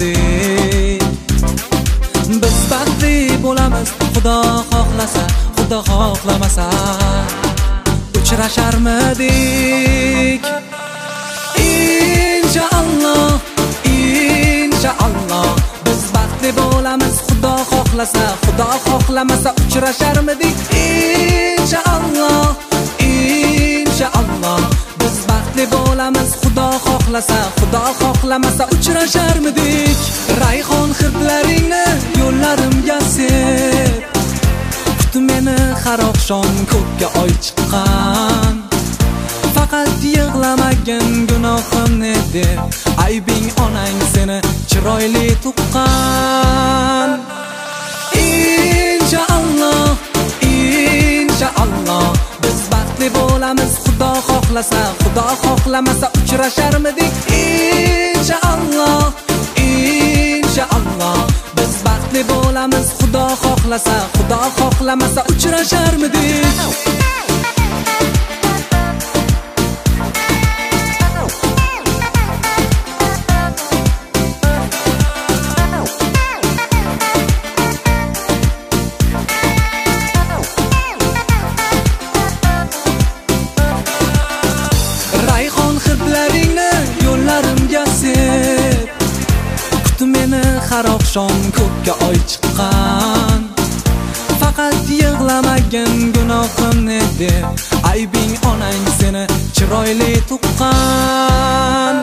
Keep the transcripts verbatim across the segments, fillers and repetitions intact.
uchrasharmidik. Biz baxtli bo'lamiz, Xudo xohlasa, Xudo xohlamasa uchrasharmidik. Inshaalloh, inshaalloh biz baxtli bo'lamiz, Xudo xohlasa, Xudo xohlamasa uchrasharmidik. Inshaalloh, inshaalloh biz baxtli bo'lamiz, Xudo xohlasa, Xudo xohlamasa uchrasharmidik. Rayhon hidlaringni yo'llarimga sep, kutdi meni har oqshom ko'kka oy chiqqan. Faqat yig'lamagin gunohim ne deb, aybing onang seni chiroyli tuqqan. Inshaalloh, inshaalloh biz baxtli bo'lamiz, Xudo xohlasa, Xudo xohlamasa uchrasharmidik. Inshaalloh, inshaalloh biz baxtli bo'lamiz, Xudo xohlasa, Xudo xohlamasa uchrasharmidik. Rayhon hidlaringni yo'llarimga sep, kutdi meni har oqshom ko'kka oy chiqqan. Faqat yig'lamagin gunohim ne deb, aybing onang seni chiroyli tuqqan.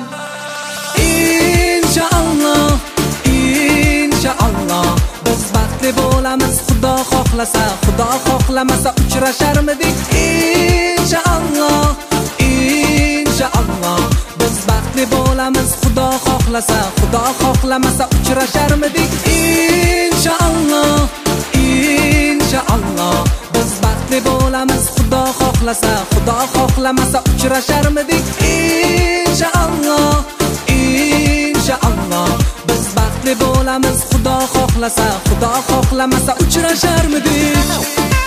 Inshaalloh, inshaalloh biz baxtli bo'lamiz, Xudo xohlasa, Xudo xohlamasa uchrasharmidik. Inshaalloh, inshaalloh biz baxtli bo'lamiz, Xudo xohlasa, Xudo xohlamasa uchrasharmidik. Inshaalloh, inshaalloh biz baxtli bo'lamiz, Xudo xohlasa, Xudo xohlamasa uchrasharmidik. Inshaalloh, inshaalloh biz baxtli bo'lamiz, Xudo xohlasa, Xudo xohlamasa uchrasharmidik.